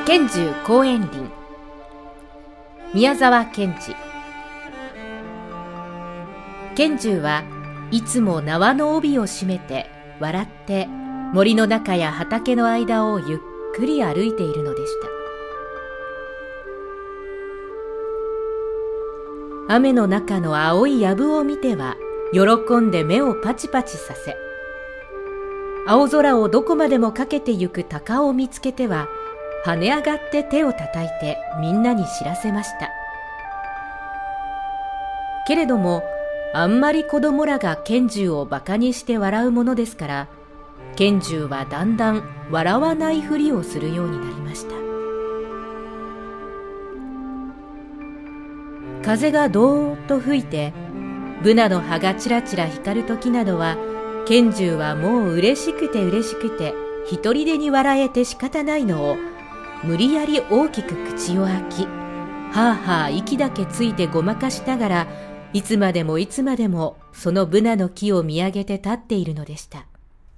賢重公園林。宮沢賢治。賢重はいつも縄の帯を締めて笑って森の中や畑の間をゆっくり歩いているのでした。雨の中の青い藪を見ては喜んで目をパチパチさせ、青空をどこまでもかけてゆく鷹を見つけては跳ね上がって手をたたいてみんなに知らせました。けれどもあんまり子供らが賢重をバカにして笑うものですから、賢重はだんだん笑わないふりをするようになりました。風がどーっと吹いてブナの葉がちらちら光る時などは、賢重はもう嬉しくて一人でに笑えて仕方ないのを無理やり大きく口を開き、はあはあ息だけついてごまかしながら、いつまでもそのブナの木を見上げて立っているのでした。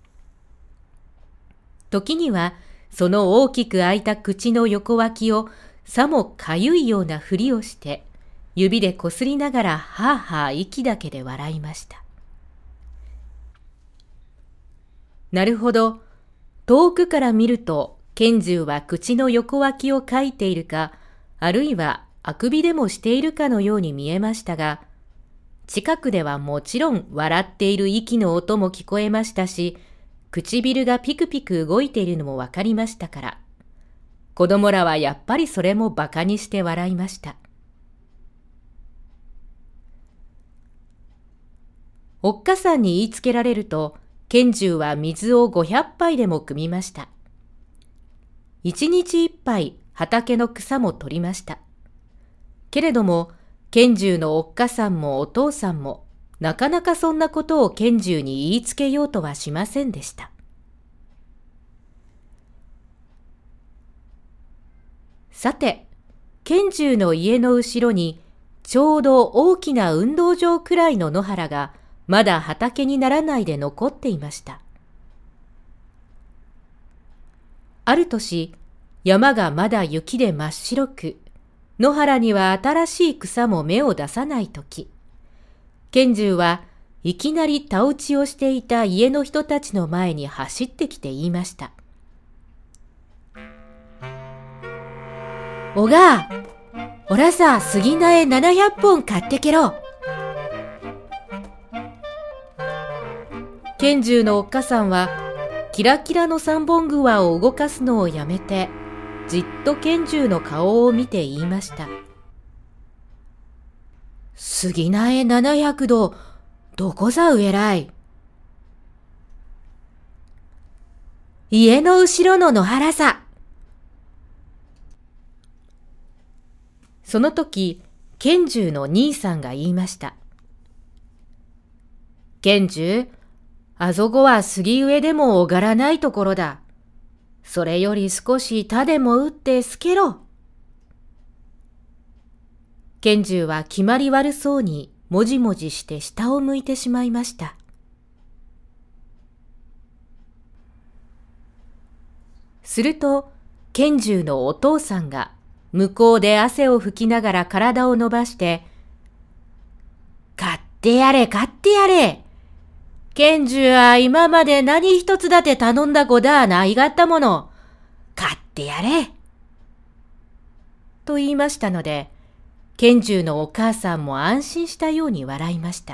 時にはその大きく開いた口の横脇をさもかゆいようなふりをして指でこすりながらはあはあ息だけで笑いました。なるほど、遠くから見ると賢重は口の横脇をかいているか、あるいはあくびでもしているかのように見えましたが、近くではもちろん笑っている息の音も聞こえましたし、唇がピクピク動いているのもわかりましたから、子供らはやっぱりそれもバカにして笑いました。おっかさんに言いつけられると、賢重は水を500杯でも汲みました。1日1杯畑の草も取りました。けれども、賢重のおっかさんもお父さんも、なかなかそんなことを賢重に言いつけようとはしませんでした。さて、賢重の家の後ろに、ちょうど大きな運動場くらいの野原が、まだ畑にならないで残っていました。ある年、山がまだ雪で真っ白く、野原には新しい草も芽を出さないとき、賢重はいきなり田打ちをしていた家の人たちの前に走ってきて言いました。おが、おらさ杉苗700本買ってけろ。賢重のおっかさんはキラキラの三本桑を動かすのをやめて、じっと賢重の顔を見て言いました。杉苗700度、どこざ植えらい。家の後ろの野原さ。その時、賢重の兄さんが言いました。賢重、あそこは杉植えでもおがらないところだ。それより少し田でも打ってすけろ。賢重は決まり悪そうにもじもじして下を向いてしまいました。すると、賢重のお父さんが向こうで汗を拭きながら体を伸ばして、買ってやれ。賢重は今まで何一つだって頼んだ子だないがったもの。買ってやれ。と言いましたので、賢重のお母さんも安心したように笑いました。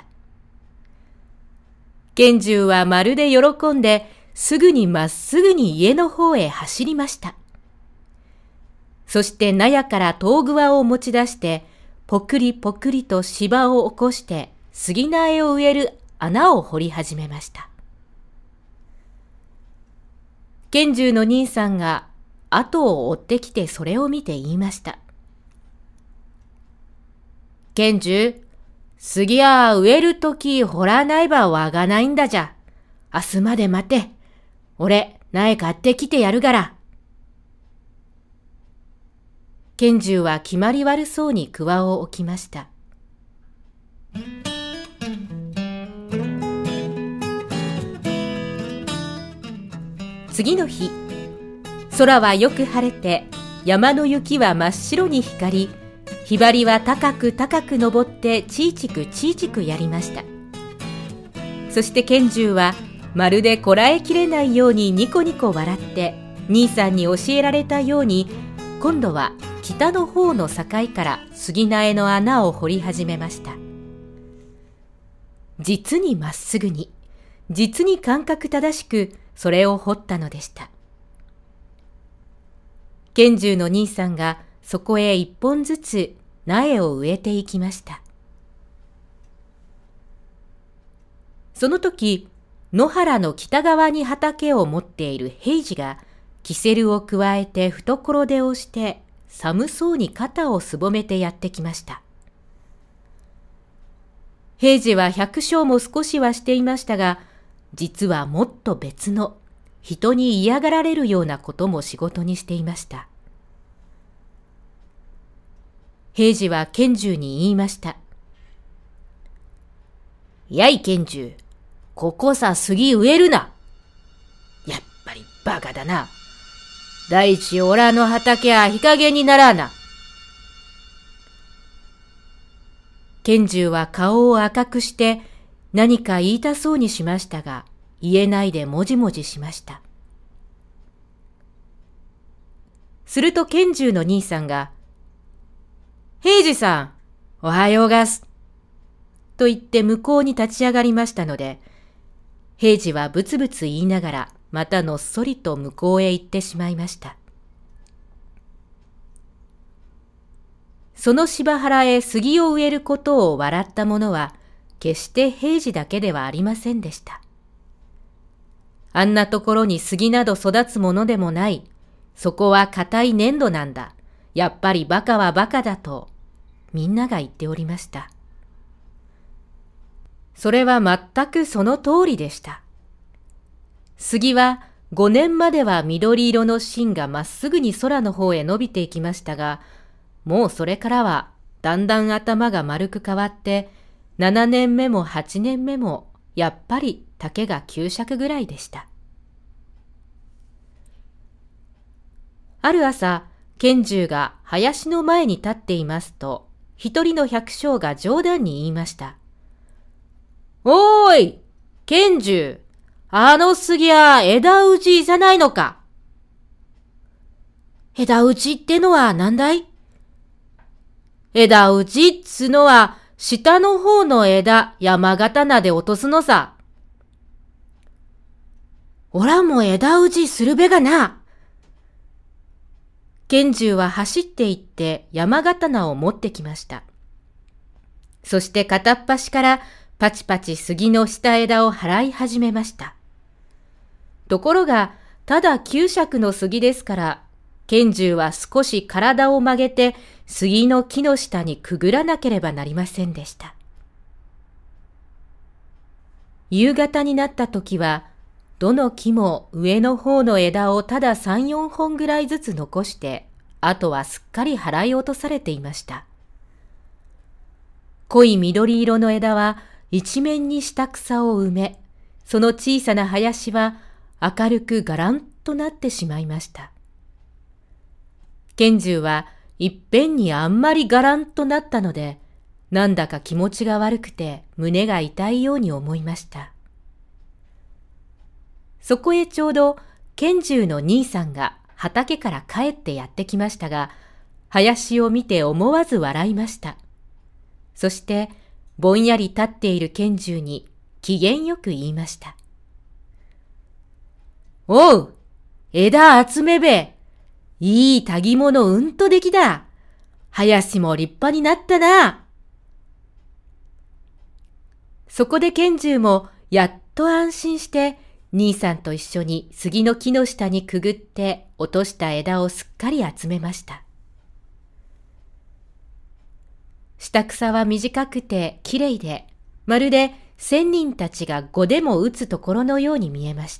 賢重はまるで喜んで、まっすぐに家の方へ走りました。そして納屋から遠桑を持ち出して、ぽくりぽくりと芝を起こして、杉苗を植える穴を掘り始めました。賢重の兄さんが後を追ってきてそれを見て言いました。賢重、杉は植えるとき掘らないばわがないんだじゃ。明日まで待て。俺、苗買ってきてやるがら。賢重は決まり悪そうに桑を置きました。次の日、空はよく晴れて山の雪は真っ白に光り、ひばりは高く高く登ってちいちくちいちくやりました。そして賢重はまるでこらえきれないようにニコニコ笑って、兄さんに教えられたように、今度は北の方の境から杉苗の穴を掘り始めました。実にまっすぐに、実に感覚正しくそれを掘ったのでした。賢重の兄さんがそこへ一本ずつ苗を植えていきました。その時、野原の北側に畑を持っている平次がキセルをくわえて懐手をして寒そうに肩をすぼめてやってきました。平次は百姓も少しはしていましたが、実はもっと別の人に嫌がられるようなことも仕事にしていました。平次は賢重に言いました。やい賢重、ここさ杉植えるな。やっぱりバカだな。第一おらの畑は日陰にならな。賢重は顔を赤くして何か言いたそうにしましたが、言えないでもじもじしました。すると賢重の兄さんが、平次さん、おはようがす。と言って向こうに立ち上がりましたので、平次はブツブツ言いながら、またのっそりと向こうへ行ってしまいました。その芝原へ杉を植えることを笑った者は、決して平次だけではありませんでした。あんなところに杉など育つものでもない。そこは硬い粘土なんだ。やっぱりバカはバカだと、みんなが言っておりました。それは全くその通りでした。杉は5年までは緑色の芯がまっすぐに空の方へ伸びていきましたが、もうそれからはだんだん頭が丸く変わって、7年目も8年目もやっぱり丈が9尺ぐらいでした。ある朝、賢重が林の前に立っていますと、一人の百姓が冗談に言いました。おーい、賢重、あの杉は枝打ちじゃないのか。枝打ちってのは何だい？枝打ちっつのは下の方の枝山刀で落とすのさ。おらも枝打ちするべがな。賢重は走って行って山刀を持ってきました。そして片っ端からパチパチ杉の下枝を払い始めました。ところが、ただ9尺の杉ですから、賢重は少し体を曲げて杉の木の下にくぐらなければなりませんでした。夕方になった時は、どの木も上の方の枝をただ3、4本ぐらいずつ残して、あとはすっかり払い落とされていました。濃い緑色の枝は一面に下草を埋め、その小さな林は明るくがらんとなってしまいました。賢重はいっぺんにあんまりがらんとなったので、なんだか気持ちが悪くて胸が痛いように思いました。そこへちょうど賢重の兄さんが畑から帰ってやってきましたが、林を見て思わず笑いました。そしてぼんやり立っている賢重に機嫌よく言いました。おう、枝集めべ。いいたぎものうんとできだ。林も立派になったな。そこで賢重もやっと安心して兄さんと一緒に杉の木の下にくぐって落とした枝をすっかり集めました。下草は短くてきれいで、まるで仙人たちが碁でも打つところのように見えました。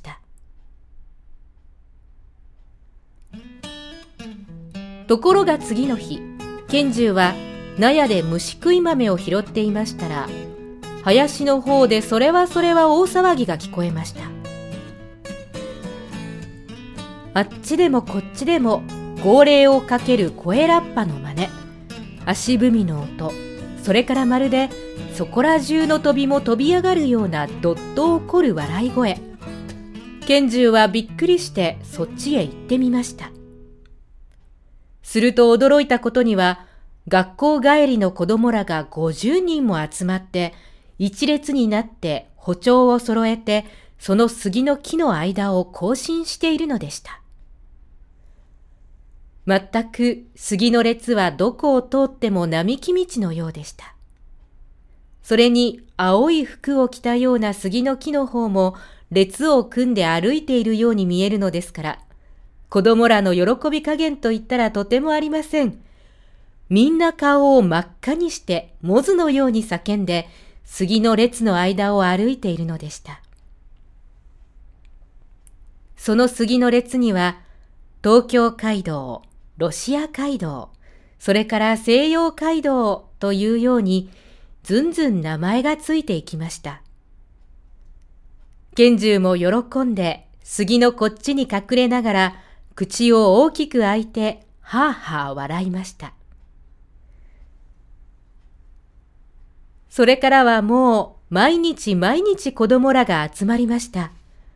ところが次の日、賢重は納屋で虫食い豆を拾っていましたら、林の方でそれは大騒ぎが聞こえました。あっちでもこっちでも号令をかける声ラッパの真似、足踏みの音、それからまるでそこら中の飛びも飛び上がるようなどっと起こる笑い声。賢重はびっくりしてそっちへ行ってみました。すると驚いたことには、学校帰りの子供らが50人も集まって一列になって歩調を揃えて、その杉の木の間を行進しているのでした。全く杉の列はどこを通っても並木道のようでした。それに青い服を着たような杉の木の方も列を組んで歩いているように見えるのですから、子供らの喜び加減といったらとてもありません。みんな顔を真っ赤にしてモズのように叫んで、杉の列の間を歩いているのでした。その杉の列には、東京街道、ロシア街道、それから西洋街道というように、ずんずん名前がついていきました。賢重も喜んで、杉のこっちに隠れながら、口を大きく開いて、はあはあ笑いました。それからはもう、毎日毎日子供らが集まりました。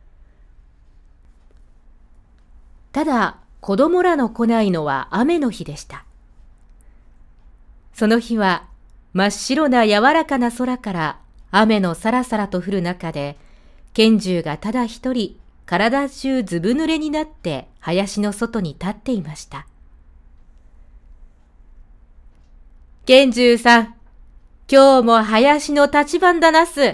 ただ、子供らの来ないのは雨の日でした。その日は真っ白な柔らかな空から雨のさらさらと降る中で、賢重がただ一人体中ずぶ濡れになって林の外に立っていました。賢重さん、今日も林の立ち番だなす。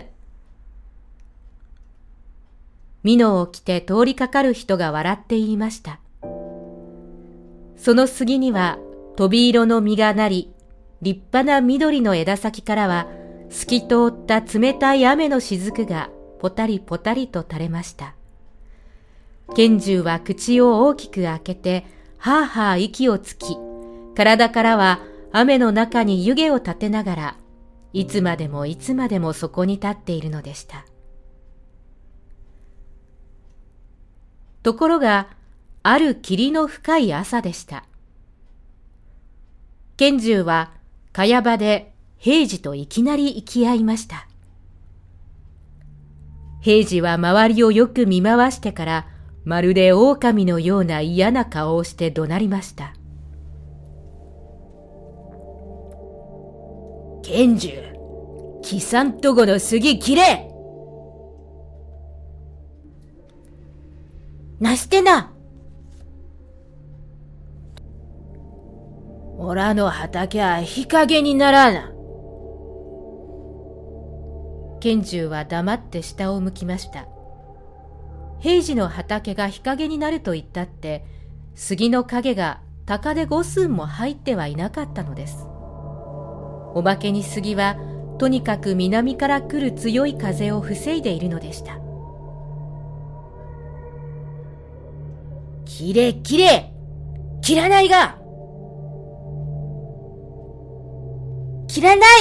蓑を着て通りかかる人が笑って言いました。その杉には飛び色の実がなり、立派な緑の枝先からは透き通った冷たい雨の雫がポタリポタリと垂れました。賢重は口を大きく開けてはあはあ息をつき、体からは雨の中に湯気を立てながら、いつまでもいつまでもそこに立っているのでした。ところが、ある霧の深い朝でした。賢重は茅場で平次といきなり行き合いました。平次は周りをよく見回してから、まるで狼のような嫌な顔をして怒鳴りました。賢重、貴さんとこの杉切れ！なしてな！おらの畑は日陰にならな。賢重は黙って下を向きました。平次の畑が日陰になると言ったって、杉の影が高で5寸も入ってはいなかったのです。おまけに杉はとにかく南から来る強い風を防いでいるのでした。切れ切れ！切らないが！切らない！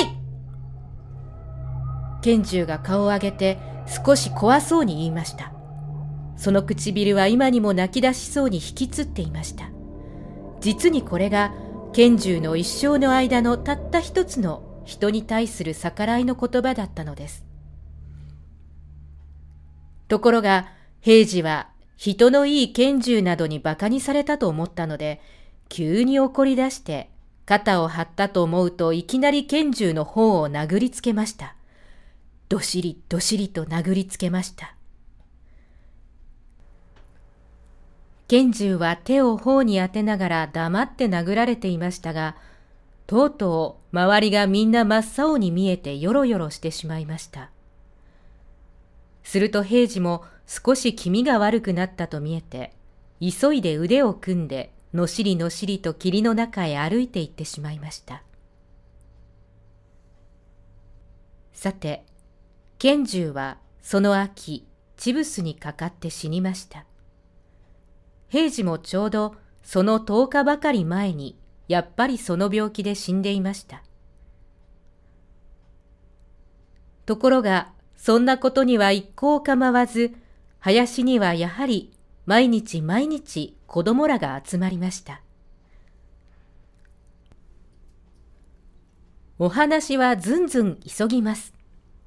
賢重が顔を上げて少し怖そうに言いました。その唇は今にも泣き出しそうに引きつっていました。実にこれが賢重の一生の間のたった一つの人に対する逆らいの言葉だったのです。ところが平次は人のいい賢重などに馬鹿にされたと思ったので、急に怒り出して肩を張ったと思うといきなり賢重の方を殴りつけました。どしりどしりと殴りつけました。賢重は手を頬に当てながら黙って殴られていましたが、とうとう周りがみんな真っ青に見えてよろよろしてしまいました。すると平次も少し気味が悪くなったと見えて、急いで腕を組んでのしりのしりと霧の中へ歩いて行ってしまいました。さて、賢重はその秋、チブスにかかって死にました。平次もちょうどその10日ばかり前に、やっぱりその病気で死んでいました。ところが、そんなことには一向構わず、林にはやはり毎日毎日子供らが集まりました。 お話はずんずん急ぎます。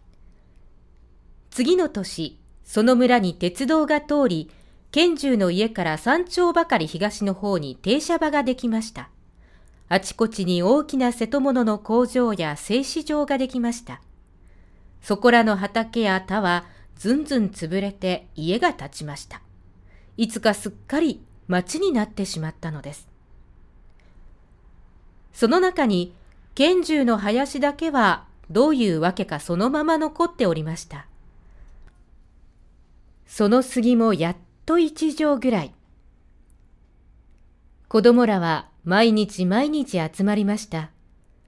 次の年、その村に鉄道が通り、賢重の家から3町ばかり東の方に停車場ができました。あちこちに大きな瀬戸物の工場や製糸場ができました。そこらの畑や田はずんずん潰れて家が建ちました。いつかすっかり町になってしまったのです。その中に賢重の林だけはどういうわけかそのまま残っておりました。その杉もやっと1畳ぐらい。子供らは毎日毎日集まりました。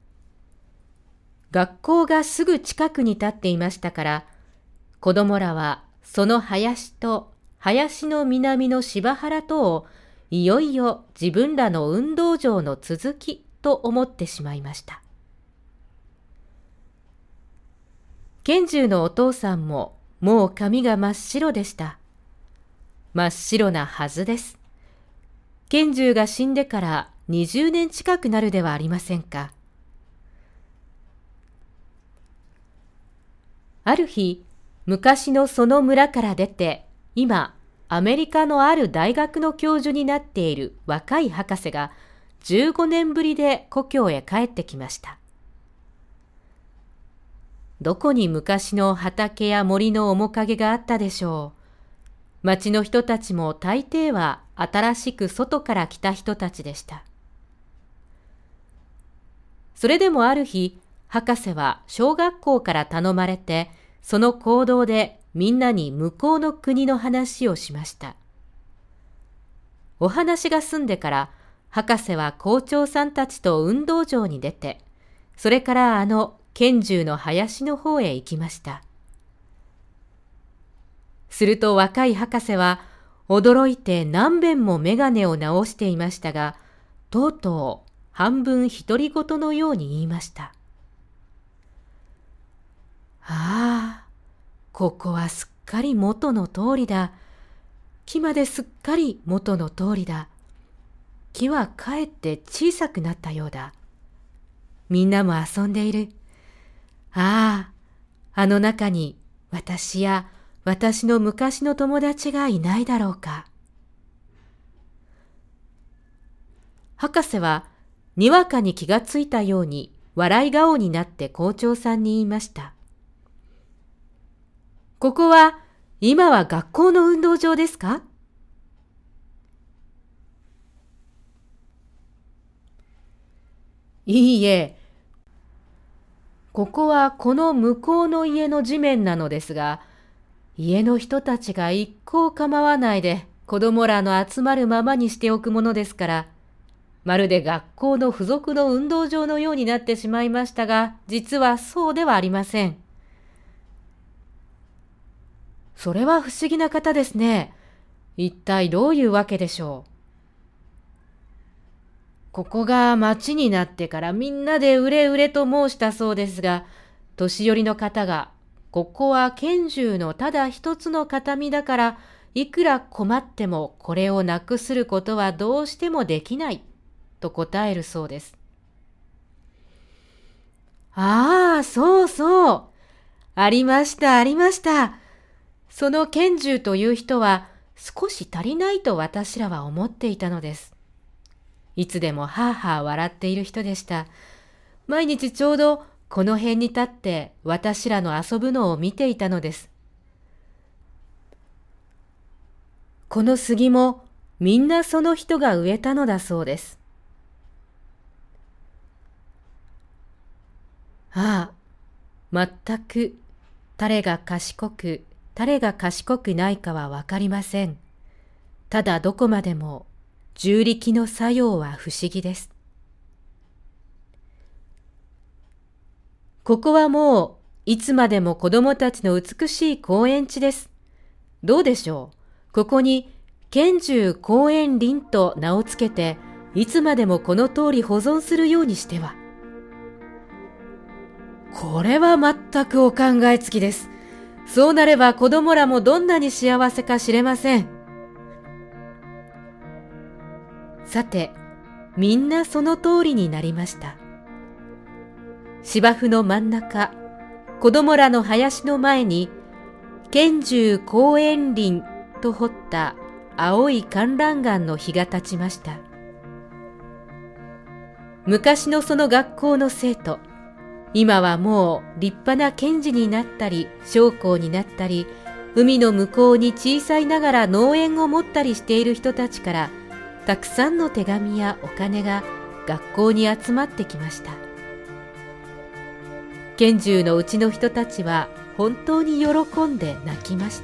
学校がすぐ近くに立っていましたから、子供らはその林と林の南の芝原とをいよいよ自分らの運動場の続きと思ってしまいました。賢重のお父さんももう髪が真っ白でした。真っ白なはずです。賢重が死んでから20年近くなるではありませんか。ある日、昔のその村から出て、今、アメリカのある大学の教授になっている若い博士が15年ぶりで故郷へ帰ってきました。どこに昔の畑や森の面影があったでしょう。町の人たちも大抵は新しく外から来た人たちでした。それでもある日、博士は小学校から頼まれて、その講堂でみんなに向こうの国の話をしました。お話が済んでから、博士は校長さんたちと運動場に出て、それから賢重の林の方へ行きました。すると若い博士は驚いて何遍も眼鏡を直していましたが、とうとう半分独り言のように言いました。ああ、ここはすっかり元の通りだ。木まですっかり元の通りだ。木はかえって小さくなったようだ。みんなも遊んでいる。ああ、あの中に私や私の昔の友達がいないだろうか。博士はにわかに気がついたように笑い顔になって校長さんに言いました。ここは今は学校の運動場ですか？いいえ、ここはこの向こうの家の地面なのですが、家の人たちが一向構わないで子供らの集まるままにしておくものですから、まるで学校の付属の運動場のようになってしまいましたが、実はそうではありません。それは不思議な方ですね。一体どういうわけでしょう。ここが町になってからみんなでうれうれと申したそうですが、年寄りの方が、ここは賢重のただ一つの形見だから、いくら困ってもこれをなくすることはどうしてもできない、と答えるそうです。ああ、そうそう。ありました、ありました。その賢重という人は少し足りないと私らは思っていたのです。いつでもはあはあ笑っている人でした。毎日ちょうどこの辺に立って私らの遊ぶのを見ていたのです。この杉もみんなその人が植えたのだそうです。ああ、全く誰が賢く誰が賢くないかはわかりません。ただどこまでも重力の作用は不思議です。ここはもういつまでも子供たちの美しい公園地です。どうでしょう。ここに賢重公園林と名をつけて、いつまでもこの通り保存するようにしては。これは全くお考えつきです。そうなれば子供らもどんなに幸せか知れません。さて、みんなその通りになりました。 芝生の真ん中、子供らの林の前に、剣獣公園林と彫った青い観覧岩の碑が立ちました。昔のその学校の生徒、今はもう立派な検事になったり、将校になったり、海の向こうに小さいながら農園を持ったりしている人たちから、たくさんの手紙やお金が学校に集まってきました。剣獣のうちの人たちは本当に喜んで泣きました。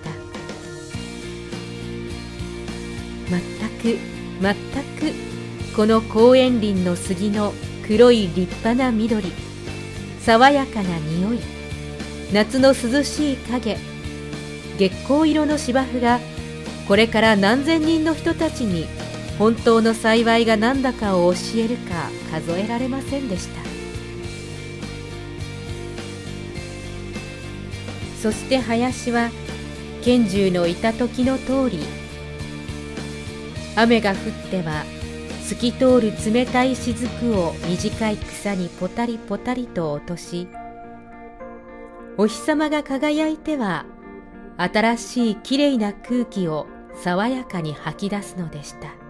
全くこの公園林の杉の黒い立派な緑、爽やかな匂い、夏の涼しい影、月光色の芝生がこれから何千人の人たちに本当の幸いが何だかを教えるか数えられませんでした。そして林は剣獣のいた時の通り、雨が降っては透き通る冷たい雫を短い草にポタリポタリと落とし、お日様が輝いては新しいきれいな空気を爽やかに吐き出すのでした。